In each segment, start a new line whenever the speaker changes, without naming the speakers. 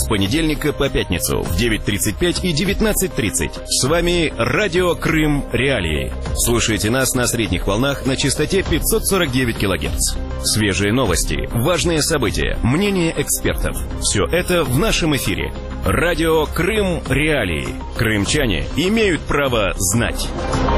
понедельника по пятницу в 9:35 и 19:30. С вами Радио Крым Реалии. Слушайте нас на средних волнах на частоте 549 кГц. Свежие новости, важные события, мнения экспертов. Все это в нашем эфире. Радио Крым Реалии. Крымчане имеют право знать.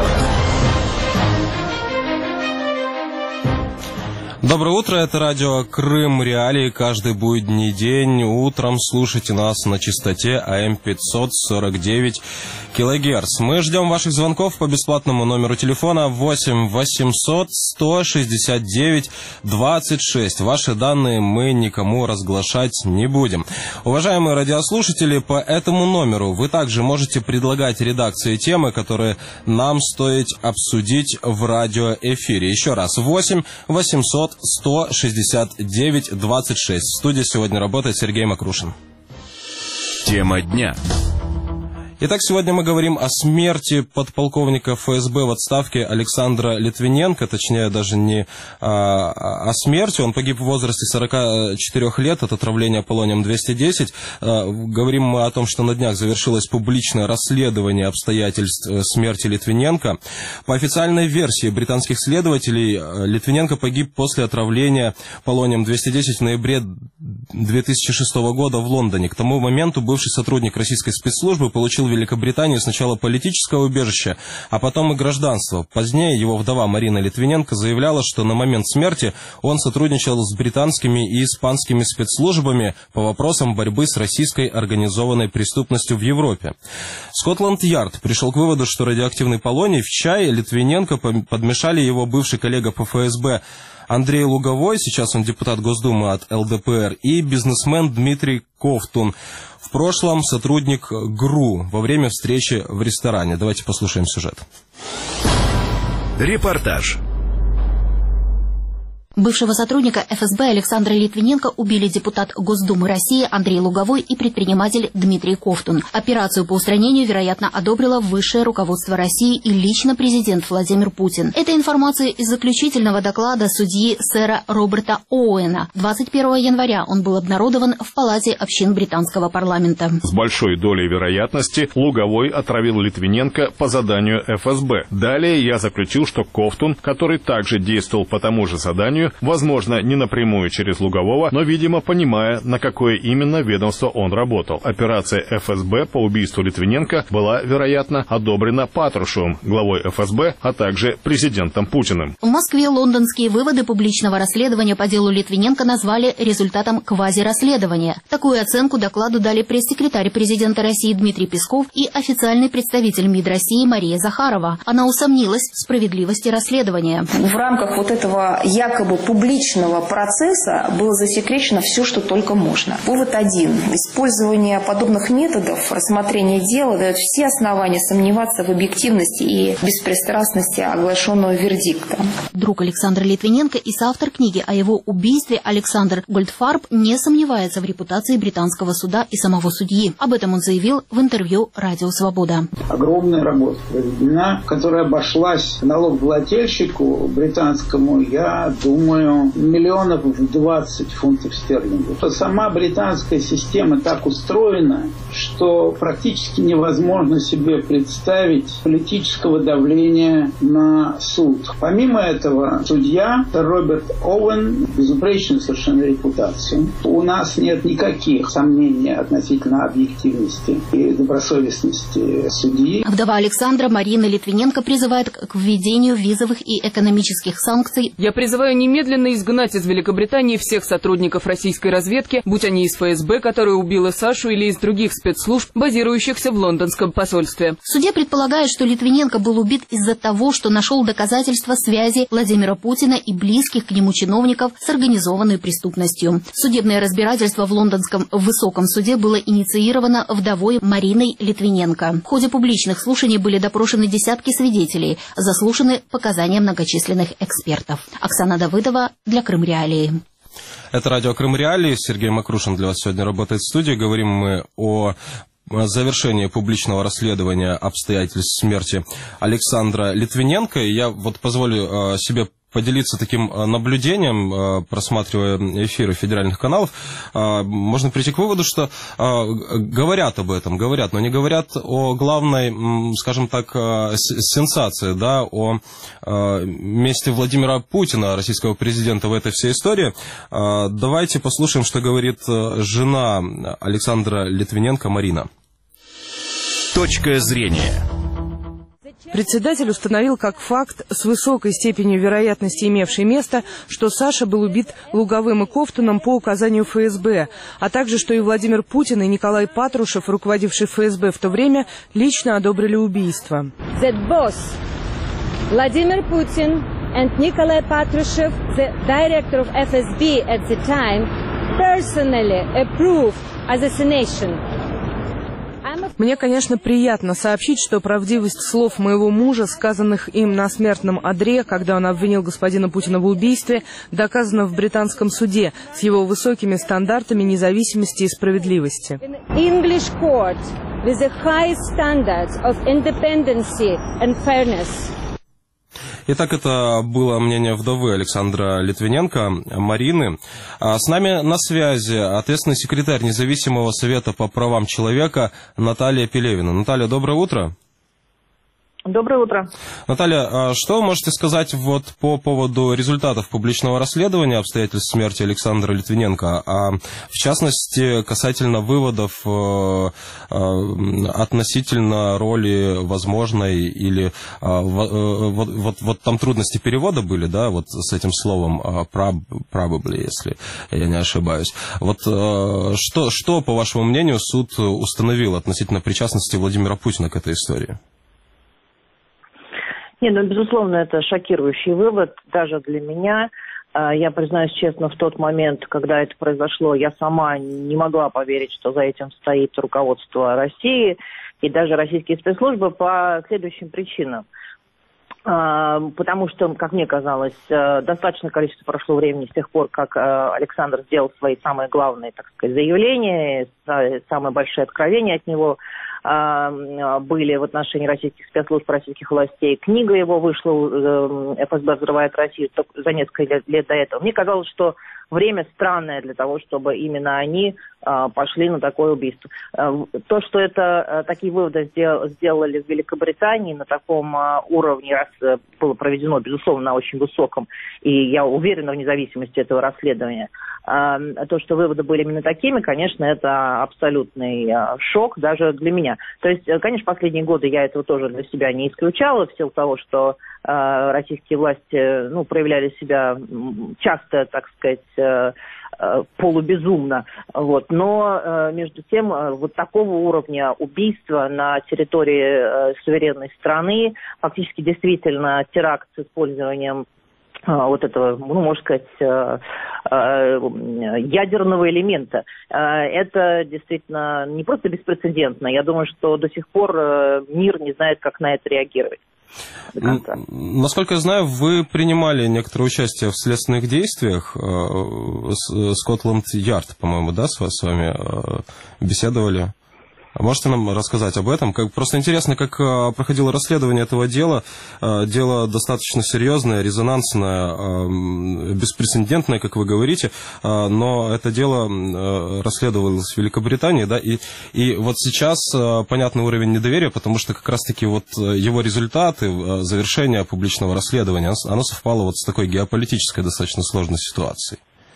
Доброе утро, это радио Крым Реалии. Каждый будний день утром слушайте нас на частоте АМ 549 килогерц. Мы ждем ваших звонков по бесплатному номеру телефона 8 800 169 26. Ваши данные мы никому разглашать не будем. Уважаемые радиослушатели, по этому номеру вы также можете предлагать редакции темы, которые нам стоит обсудить в радиоэфире. Еще раз, 8 800 169 26. В студии сегодня работает Сергей Макрушин.
Тема дня.
Итак, сегодня мы говорим о смерти подполковника ФСБ в отставке Александра Литвиненко, точнее даже не о смерти. Он погиб в возрасте 44 лет от отравления полонием-210. Говорим мы о том, что на днях завершилось публичное расследование обстоятельств смерти Литвиненко. По официальной версии британских следователей, Литвиненко погиб после отравления полонием-210 в ноябре 2006 года в Лондоне. К тому моменту бывший сотрудник российской спецслужбы получил в Великобритании сначала политическое убежище, а потом и гражданство. Позднее его вдова Марина Литвиненко заявляла, что на момент смерти он сотрудничал с британскими и испанскими спецслужбами по вопросам борьбы с российской организованной преступностью в Европе. Скотланд-Ярд пришел к выводу, что радиоактивный полоний в чай Литвиненко подмешали его бывший коллега по ФСБ Андрей Луговой, сейчас он депутат Госдумы от ЛДПР, и бизнесмен Дмитрий Ковтун, в прошлом сотрудник ГРУ, во время встречи в ресторане. Давайте послушаем сюжет.
Репортаж.
Бывшего сотрудника ФСБ Александра Литвиненко убили депутат Госдумы России Андрей Луговой и предприниматель Дмитрий Ковтун. Операцию по устранению, вероятно, одобрило высшее руководство России и лично президент Владимир Путин. Это информация из заключительного доклада судьи сэра Роберта Оуэна. 21 января он был обнародован в Палате общин британского парламента.
С большой долей вероятности Луговой отравил Литвиненко по заданию ФСБ. Далее я заключил, что Ковтун, который также действовал по тому же заданию, возможно, не напрямую через Лугового, но, видимо, понимая, на какое именно ведомство он работал. Операция ФСБ по убийству Литвиненко была, вероятно, одобрена Патрушевым, главой ФСБ, а также президентом Путиным.
В Москве лондонские выводы публичного расследования по делу Литвиненко назвали результатом квазирасследования. Такую оценку докладу дали пресс-секретарь президента России Дмитрий Песков и официальный представитель МИД России Мария Захарова. Она усомнилась в справедливости расследования.
В рамках вот этого якобы публичного процесса было засекречено все, что только можно. Вывод один. Использование подобных методов рассмотрения дела дает все основания сомневаться в объективности и беспристрастности оглашенного вердикта.
Друг Александра Литвиненко и соавтор книги о его убийстве Александр Гольдфарб не сомневается в репутации британского суда и самого судьи. Об этом он заявил в интервью «Радио Свобода».
Огромная работа проведена, которая обошлась налогоплательщику британскому, я думаю, миллионов в 20 фунтов стерлингов. Сама британская система так устроена, что практически невозможно себе представить политического давления на суд. Помимо этого, судья Роберт Оуэн безупречной совершенно репутации. У нас нет никаких сомнений относительно объективности и добросовестности судьи.
Вдова Александра Марина Литвиненко призывает к введению визовых и экономических санкций.
Я призываю немедленно изгнать из Великобритании всех сотрудников российской разведки, будь они из ФСБ, которая убила Сашу, или из других спецслужб, базирующихся в лондонском посольстве.
Судья предполагает, что Литвиненко был убит из-за того, что нашел доказательства связи Владимира Путина и близких к нему чиновников с организованной преступностью. Судебное разбирательство в лондонском высоком суде было инициировано вдовой Мариной Литвиненко. В ходе публичных слушаний были допрошены десятки свидетелей, заслушаны показания многочисленных экспертов. Оксана Давыдова для Крым Реалии.
Это радио Крым Реалии. Сергей Макрушин для вас сегодня работает в студии. Говорим мы о завершении публичного расследования обстоятельств смерти Александра Литвиненко. И я вот позволю себе поделиться таким наблюдением, просматривая эфиры федеральных каналов. Можно прийти к выводу, что говорят об этом, но не говорят о главной, скажем так, сенсации, да, о месте Владимира Путина, российского президента, в этой всей истории. Давайте послушаем, что говорит жена Александра Литвиненко Марина.
Точка зрения.
Председатель установил как факт с высокой степенью вероятности имевший место, что Саша был убит Луговым и Ковтуном по указанию ФСБ, а также, что и Владимир Путин, и Николай Патрушев, руководивший ФСБ в то время, лично одобрили убийство.
Vladimir Putin and Nikolai Patrushev, the director of FSB at the time, personally approved assassination.
Мне, конечно, приятно сообщить, что правдивость слов моего мужа, сказанных им на смертном одре, когда он обвинил господина Путина в убийстве, доказана в британском суде с его высокими стандартами независимости и справедливости.
English court with the highest standards of independency and fairness.
Итак, это было мнение вдовы Александра Литвиненко Марины. С нами на связи ответственный секретарь Независимого совета по правам человека Наталья Пелевина. Наталья, доброе утро.
Доброе утро.
Наталья, что вы можете сказать вот по поводу результатов публичного расследования обстоятельств смерти Александра Литвиненко, а в частности касательно выводов относительно роли возможной или вот там трудности перевода были, да, вот с этим словом probably, если я не ошибаюсь. Вот что, по вашему мнению, суд установил относительно причастности Владимира Путина к этой истории?
Нет, ну, безусловно, это шокирующий вывод даже для меня. Я признаюсь честно, в тот момент, когда это произошло, я сама не могла поверить, что за этим стоит руководство России и даже российские спецслужбы по следующим причинам. Потому что, как мне казалось, достаточное количество прошло времени с тех пор, как Александр сделал свои самые главные, так сказать, заявления, самые большие откровения от него были в отношении российских спецслужб, российских властей. Книга его вышла «ФСБ взрывает Россию» за несколько лет до этого. Мне казалось, что время странное для того, чтобы именно они пошли на такое убийство. То, что это такие выводы сделали в Великобритании на таком уровне, раз было проведено, безусловно, на очень высоком, и я уверена в независимости этого расследования, то, что выводы были именно такими, конечно, это абсолютный шок даже для меня. То есть, конечно, последние годы я этого тоже для себя не исключала, в силу того, что российские власти проявляли себя часто, так сказать, полубезумно. Вот. Но, между тем, вот такого уровня убийства на территории суверенной страны, фактически действительно теракт с использованием вот этого, можно сказать, ядерного элемента. Это действительно не просто беспрецедентно. Я думаю, что до сих пор мир не знает, как на это реагировать.
Насколько я знаю, вы принимали некоторое участие в следственных действиях. Скотланд-Ярд, по-моему, да, с вами беседовали? Можете нам рассказать об этом? Просто интересно, как проходило расследование этого дела. Дело достаточно серьезное, резонансное, беспрецедентное, как вы говорите, но это дело расследовалось в Великобритании, да, и вот сейчас понятный уровень недоверия, потому что как раз-таки вот его результаты, завершение публичного расследования, оно совпало вот с такой геополитической достаточно сложной ситуацией.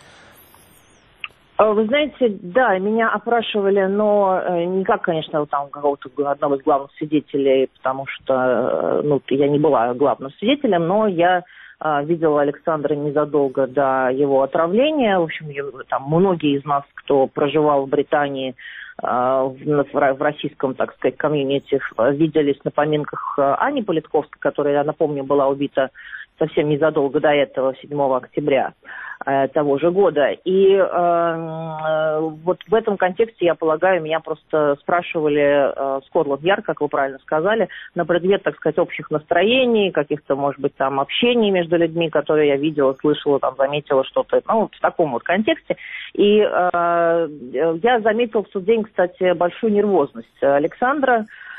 Вы знаете, да, меня опрашивали, но не как, конечно, там какого-то одного из главных свидетелей, потому что я не была главным свидетелем, но я видела Александра незадолго до его отравления. В общем, там многие из нас, кто проживал в Британии, в российском, так сказать, комьюнити, виделись на поминках Ани Политковской, которая, я напомню, была убита совсем незадолго до этого, 7 октября того же года. И вот в этом контексте, я полагаю, меня просто спрашивали Скотланд-Ярд, как вы правильно сказали, на предмет, так сказать, общих настроений, каких-то, может быть, там общений между людьми, которые я видела, слышала, там, заметила что-то, в таком вот контексте. И я заметила в тот день, кстати, большую нервозность Александра.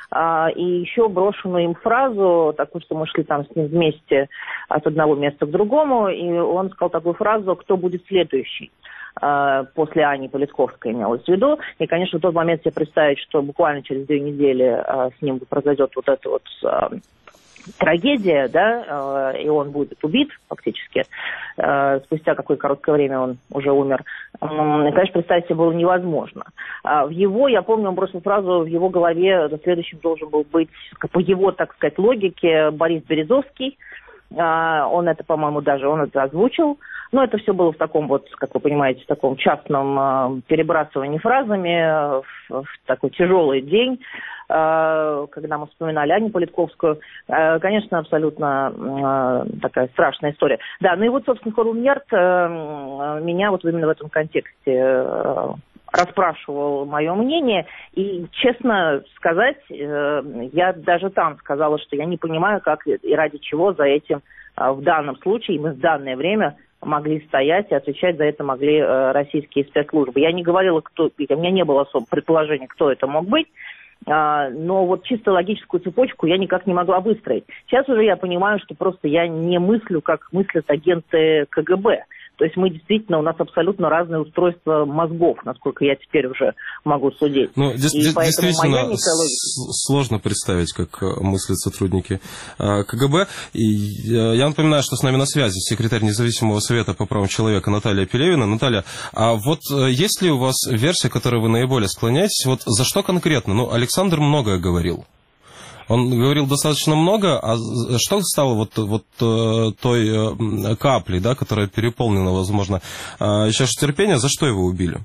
и еще брошенную им фразу, такую, что мы шли там с ним вместе от одного места к другому, и он сказал такую фразу: «Кто будет следующий?» После Ани Политковской имелось в виду. И, конечно, в тот момент себе представить, что буквально через 2 недели с ним произойдет вот эта вот трагедия, да, и он будет убит фактически. Спустя какое короткое время он уже умер. Конечно, представить себе было невозможно. Я помню, он бросил фразу, в его голове следующим должен был быть, по его, так сказать, логике, Борис Березовский. Он это, по-моему, он это озвучил. Но это все было в таком вот, как вы понимаете, в таком частном перебрасывании фразами в такой тяжелый день, когда мы вспоминали Аню Политковскую. Конечно, абсолютно такая страшная история. Да, ну и вот, собственно, Хорум Ярд меня вот именно в этом контексте расспрашивал мое мнение. И, честно сказать, я даже там сказала, что я не понимаю, как и ради чего за этим в данном случае, мы в данное время могли стоять и отвечать за это могли российские спецслужбы. Я не говорила, кто, у меня не было особого предположения, кто это мог быть, но вот чисто логическую цепочку я никак не могла выстроить. Сейчас уже я понимаю, что просто я не мыслю, как мыслят агенты КГБ. То есть мы действительно, у нас абсолютно разное устройство мозгов, насколько я теперь уже могу судить.
Ну, действительно, сложно представить, как мыслят сотрудники КГБ. И я напоминаю, что с нами на связи секретарь Независимого совета по правам человека Наталья Пелевина. Наталья, а вот есть ли у вас версия, которой вы наиболее склоняетесь? Вот за что конкретно? Ну, Александр многое говорил. Он говорил достаточно много, а что стало вот той каплей, да, которая переполнена, возможно, чашу терпения, за что его убили?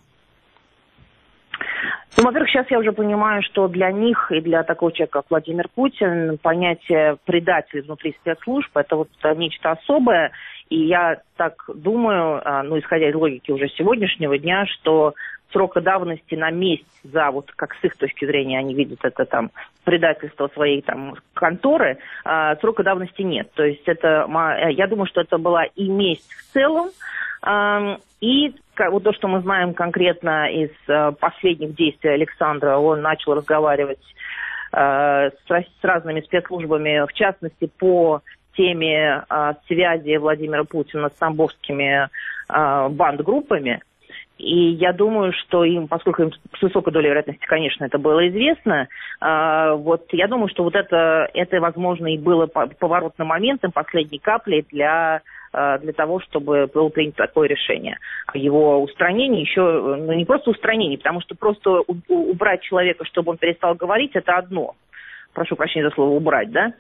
Ну, во-первых, сейчас я уже понимаю, что для них и для такого человека, как Владимир Путин, понятие предателя внутри спецслужб – это вот нечто особое. И я так думаю, ну, исходя из логики уже сегодняшнего дня, что срока давности на месть за, вот как с их точки зрения они видят это там предательство своей там конторы, срока давности нет. То есть это, я думаю, что это была и месть в целом, и вот то, что мы знаем конкретно из последних действий Александра, он начал разговаривать с разными спецслужбами, в частности, по теме связи Владимира Путина с тамбовскими бандгруппами. И я думаю, что им, поскольку им с высокой долей вероятности, конечно, это было известно, вот я думаю, что вот это возможно, и было поворотным моментом, последней каплей для того, чтобы было принято такое решение. Его устранение еще, ну не просто устранение, потому что просто убрать человека, чтобы он перестал говорить, это одно. Прошу прощения за слово «убрать», да?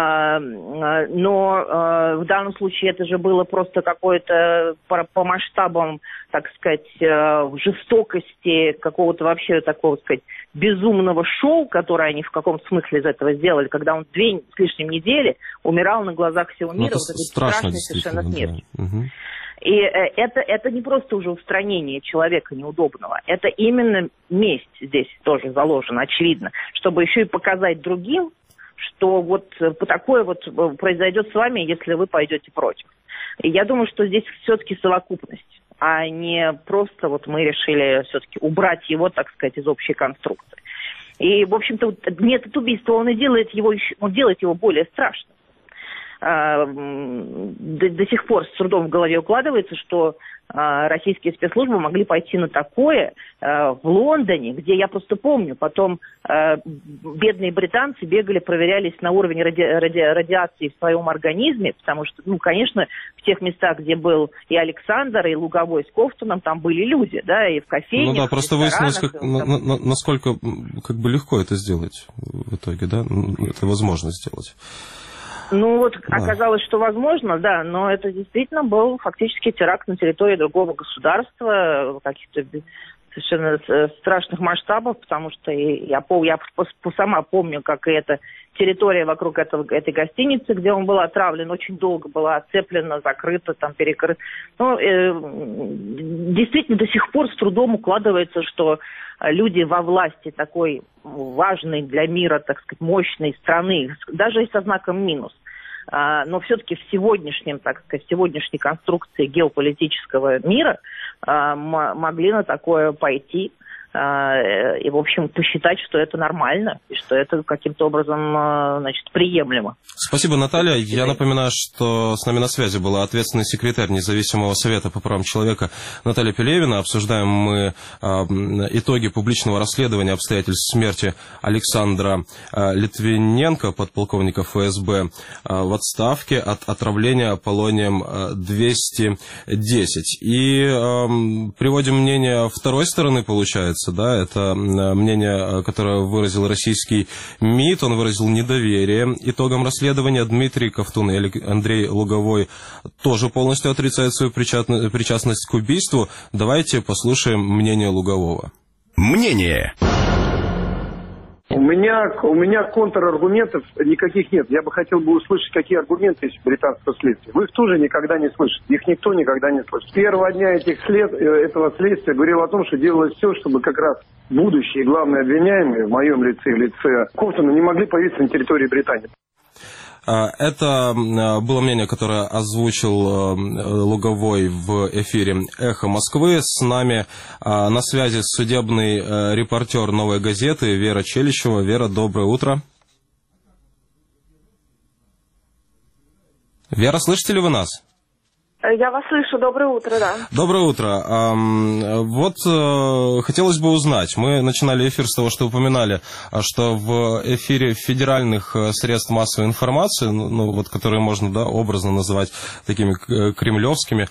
Но в данном случае это же было просто какое-то по масштабам, так сказать, жестокости, какого-то вообще такого, так сказать, безумного шоу, которое они в каком-то смысле из этого сделали, когда он 2 с лишним недели умирал на глазах всего мира.
Вот это страшно, совершенно смерть. Да. Угу.
И это не просто уже устранение человека неудобного, это именно месть здесь тоже заложена, очевидно, чтобы еще и показать другим, что вот такое вот произойдет с вами, если вы пойдете против. И я думаю, что здесь все-таки совокупность, а не просто вот мы решили все-таки убрать его, так сказать, из общей конструкции. И, в общем-то, метод убийства, он делает его более страшным. До сих пор с трудом в голове укладывается, что российские спецслужбы могли пойти на такое в Лондоне, где я просто помню, потом бедные британцы бегали, проверялись на уровень радиации в своем организме, потому что, ну, конечно, в тех местах, где был и Александр, и Луговой с Ковтуном, там были люди, да, и в кофейнях.
Ну да, просто выяснилось, насколько как бы легко это сделать в итоге, да, это возможно сделать.
Ну вот оказалось, что возможно, да, но это действительно был фактически теракт на территории другого государства, каких-то совершенно страшных масштабов, потому что я сама помню, как и эта территория вокруг этой гостиницы, где он был отравлен, очень долго была оцеплена, закрыта, там перекрыта. Ну, действительно, до сих пор с трудом укладывается, что люди во власти такой важной для мира, так сказать, мощной страны, даже и со знаком минус, но все-таки в сегодняшнем, так сказать, в сегодняшней конструкции геополитического мира могли на такое пойти. и, в общем, посчитать, что это нормально, и что это каким-то образом, значит, приемлемо.
Спасибо, Наталья. Я напоминаю, что с нами на связи была ответственный секретарь Независимого совета по правам человека Наталья Пелевина. Обсуждаем мы итоги публичного расследования обстоятельств смерти Александра Литвиненко, подполковника ФСБ, в отставке от отравления полонием-210. И приводим мнение второй стороны, получается, да, это мнение, которое выразил российский МИД, он выразил недоверие итогам расследования. Дмитрий Ковтун и Андрей Луговой тоже полностью отрицают свою причастность к убийству. Давайте послушаем мнение Лугового.
Мнение.
У меня контраргументов никаких нет. Я бы хотел услышать, какие аргументы есть у британского следствия. Вы их тоже никогда не слышите. Их никто никогда не слышит. С первого дня этого следствия говорил о том, что делалось все, чтобы как раз будущие главные обвиняемые в моем лице и в лице Кофтона не могли появиться на территории Британии.
Это было мнение, которое озвучил Луговой в эфире «Эхо Москвы». С нами на связи судебный репортер «Новой газеты» Вера Челищева. Вера, доброе утро. Вера, слышите ли вы нас?
Я вас слышу. Доброе утро, да.
Доброе утро. Вот хотелось бы узнать, мы начинали эфир с того, что упоминали, что в эфире федеральных средств массовой информации, ну вот, которые можно, да, образно называть такими кремлевскими,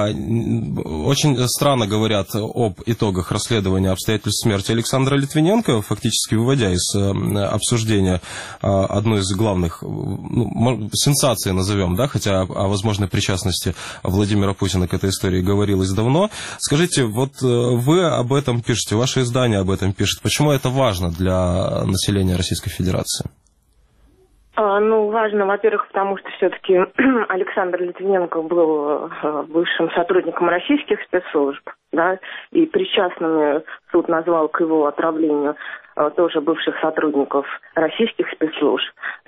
очень странно говорят об итогах расследования обстоятельств смерти Александра Литвиненко, фактически выводя из обсуждения одну из главных, сенсаций назовем, да, хотя о возможной причастности Владимира Путина к этой истории говорилось давно. Скажите, вот вы об этом пишете, ваше издание об этом пишет. Почему это важно для населения Российской Федерации?
Важно, во-первых, потому что все-таки Александр Литвиненко был бывшим сотрудником российских спецслужб, да, и причастными суд назвал к его отравлению тоже бывших сотрудников российских спецслужб.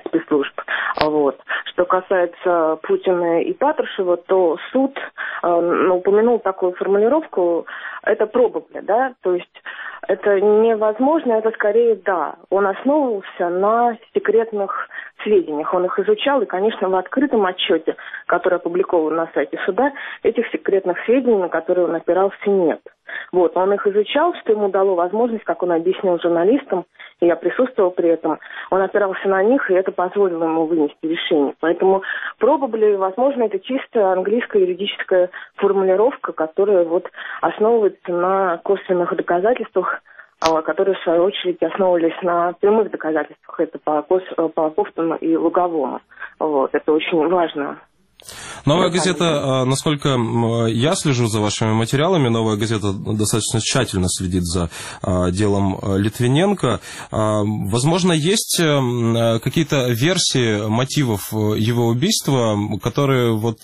Вот. Что касается Путина и Патрушева, то суд упомянул такую формулировку, это probably, да, то есть это невозможно, это скорее да. Он основывался на секретных сведениях, он их изучал, и, конечно, в открытом отчете, который опубликован на сайте суда, этих секретных сведений, на которые он опирался, нет. Вот, он их изучал, что ему дало возможность, как он объяснил журналистам, и я присутствовал при этом, он опирался на них, и это позволило ему вынести решение. Поэтому probably, возможно, это чисто английская юридическая формулировка, которая вот основывается на косвенных доказательствах, которые, в свою очередь, основывались на прямых доказательствах. Это по Кофтону и Луговому. Вот, это очень важно.
Новая газета, насколько я слежу за вашими материалами, Новая газета достаточно тщательно следит за делом Литвиненко. Возможно, есть какие-то версии мотивов его убийства, которые вот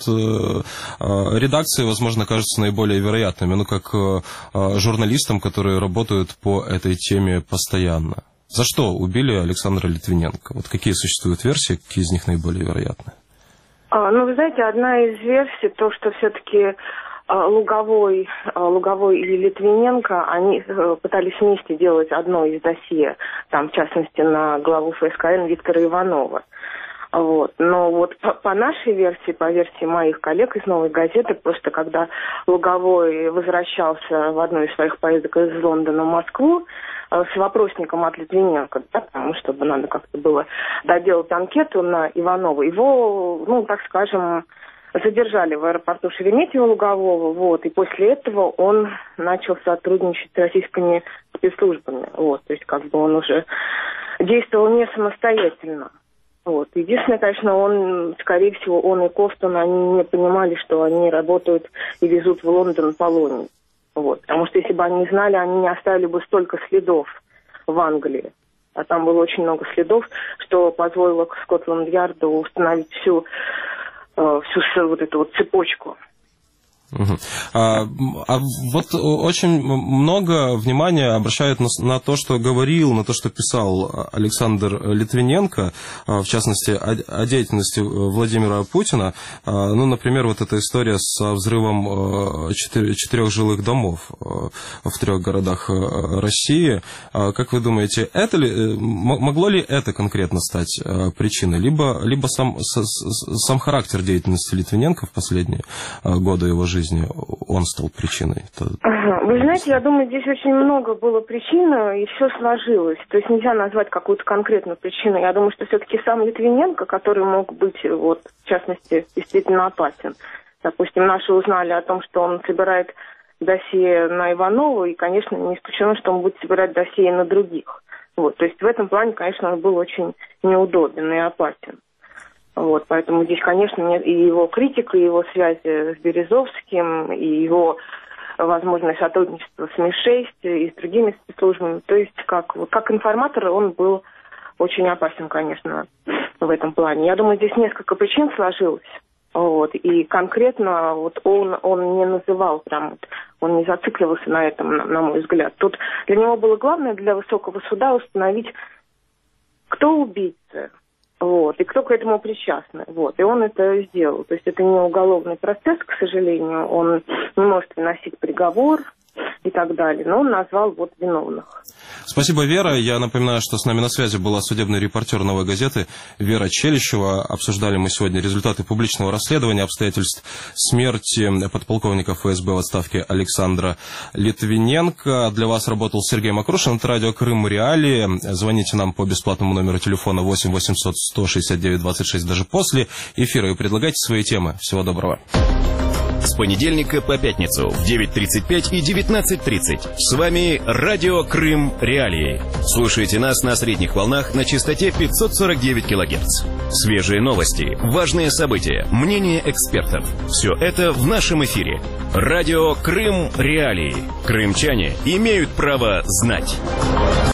редакции, возможно, кажутся наиболее вероятными, как журналистам, которые работают по этой теме постоянно. За что убили Александра Литвиненко? Вот какие существуют версии, какие из них наиболее вероятны?
Вы знаете, одна из версий, то, что все-таки Луговой и Литвиненко, они пытались вместе делать одно из досье, там, в частности, на главу ФСКН Виктора Иванова. Вот. Но вот по нашей версии, по версии моих коллег из «Новой газеты», просто когда Луговой возвращался в одну из своих поездок из Лондона в Москву с вопросником от Литвиненко, да, потому что надо как-то было доделать анкету на Иванова, его, так скажем, задержали в аэропорту Шереметьево Лугового, вот, и после этого он начал сотрудничать с российскими спецслужбами, вот, то есть как бы он уже действовал не самостоятельно. Вот. Единственное, конечно, он, скорее всего, он и Кофтон, они не понимали, что они работают и везут в Лондон полоний. Вот. Потому что если бы они знали, они не оставили бы столько следов в Англии. А там было очень много следов, что позволило Скотланд-Ярду установить всю вот эту вот цепочку.
Вот очень много внимания обращают на то, что говорил, на то, что писал Александр Литвиненко, в частности, о деятельности Владимира Путина. Ну, например, вот эта история со взрывом 4 жилых домов в 3 городах России. Как вы думаете, могло ли это конкретно стать причиной? Либо сам характер деятельности Литвиненко в последние годы его жизни, он стал причиной?
Вы знаете, я думаю, здесь очень много было причин, и все сложилось. То есть нельзя назвать какую-то конкретную причину. Я думаю, что все-таки сам Литвиненко, который мог быть, вот, в частности, действительно опасен. Допустим, наши узнали о том, что он собирает досье на Иванова, и, конечно, не исключено, что он будет собирать досье на других. Вот. То есть в этом плане, конечно, он был очень неудобен и опасен. Вот, поэтому здесь, конечно, нет и его критика, и его связи с Березовским, и его возможное сотрудничество с МИ-6 и с другими спецслужбами. То есть, как информатор он был очень опасен, конечно, в этом плане. Я думаю, здесь несколько причин сложилось. Вот, и конкретно вот он не называл, он не зацикливался на этом, на мой взгляд. Тут для него было главное, для высокого суда, установить, кто убийца. Вот, и кто к этому причастны. Вот, и он это сделал. То есть это не уголовный процесс, к сожалению. Он не может выносить приговор и так далее. Но он назвал вот виновных.
Спасибо, Вера. Я напоминаю, что с нами на связи была судебный репортер «Новой газеты» Вера Челищева. Обсуждали мы сегодня результаты публичного расследования обстоятельств смерти подполковника ФСБ в отставке Александра Литвиненко. Для вас работал Сергей Макрушин. Это радио Крым Реалии. Звоните нам по бесплатному номеру телефона 8 800 169 26 даже после эфира и предлагайте свои темы. Всего доброго.
С понедельника по пятницу в 9:35 и 19:30. С вами радио Крым Реалии. Слушайте нас на средних волнах на частоте 549 кГц. Свежие новости, важные события, мнения экспертов. Все это в нашем эфире. Радио Крым Реалии. Крымчане имеют право знать.